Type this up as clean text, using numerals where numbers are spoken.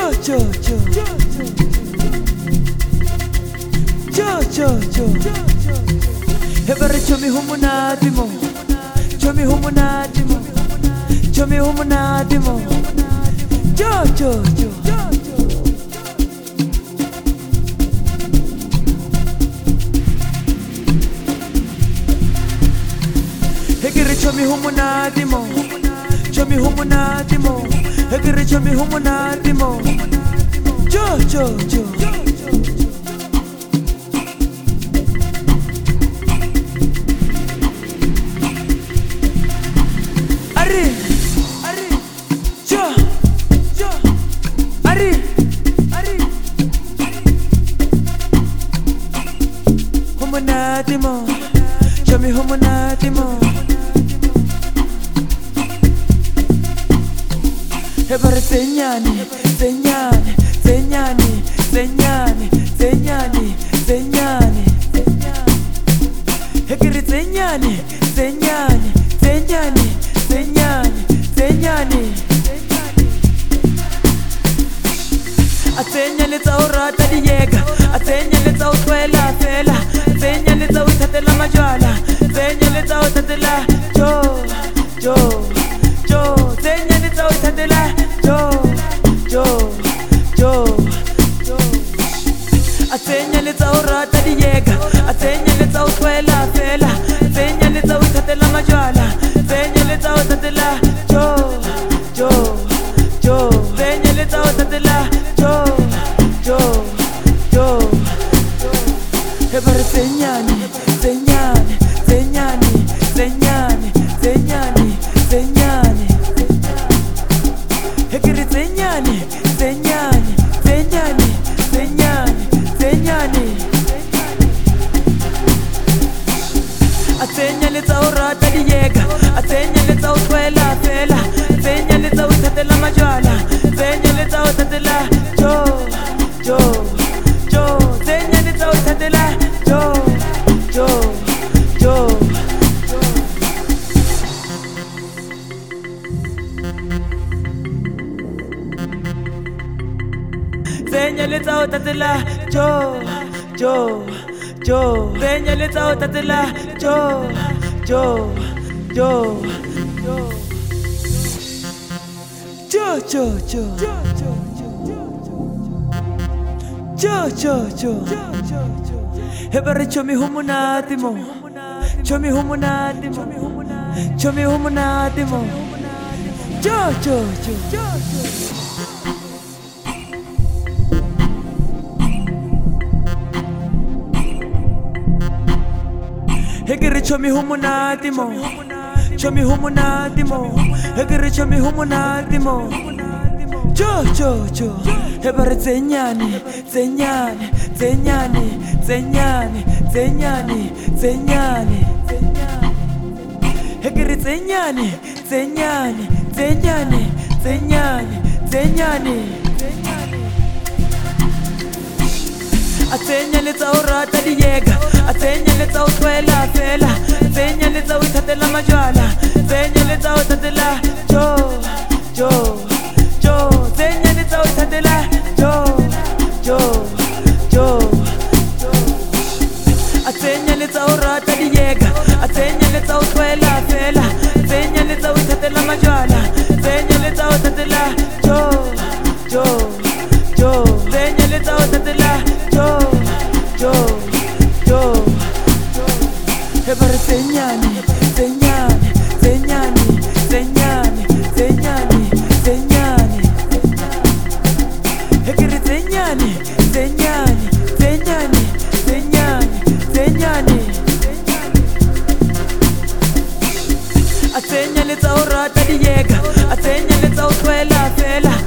Hebere chomi humunati mo, chomi humunati mo, chomi humunati mo. Hekere chomi humunati mo, chomi humunati mo, hekere chomi humunati mo. Humunatimo, chomi humunatimo. Hebere senyani, senyani, senyani, senyani, senyani, senyani. Hekiri senyani, senyani, senyani, senyani, senyani. Asenya letsa urata diyega, asenya letsa utwela fela, asenya letsa uthatela majwala, asenya letsa uthatela jo, asenya letsa uthatela jo. Asenya letsa urata diyega, asenya letsa utwela fela, asenya letsa uthatela majwala, asenya letsa uthatela jo, asenya letsa uthatela jo. Hebere senyani, senyani, senyani, senyani, senyani, senyani. Hekiri senyani, senyani, senyani, senyani, senyani. Asenya letsa urata diyega, asenya letsa utwela fela, asenya letsa uthatela majwala, asenya letsa uthatela jo. Asenya letsa uthatela jo. Asenya letsa uthatela jo. Asenya letsa uthatela jo. Hebere chomi humunati mo, chomi humunati mo, chomi humunati mo. Hekere chomi humunati mo, chomi humunati mo, hekere chomi humunati mo. Hebere senyani, senyani, senyani, senyani, senyani, senyani. Hekere senyani, senyani, senyani, senyani, senyani. Asenya letsa urata diyega, asenya letsa utwela fela, asenya letsa uthatela majwala, asenya letsa uthatela jo. Asenya letsa uthatela jo. Asenya letsa urata diyega, asenya letsa utwela fela, asenya letsa uthatela majwala, asenya letsa uthatela jo. Asenya letsa uthatela jo. Hebere senyani, senyani, senyani, senyani, senyani, senyani. Hekiri senyani, senyani, senyani, senyani, senyani. Asenya letsa urata diyega, asenya letsa utwela fela,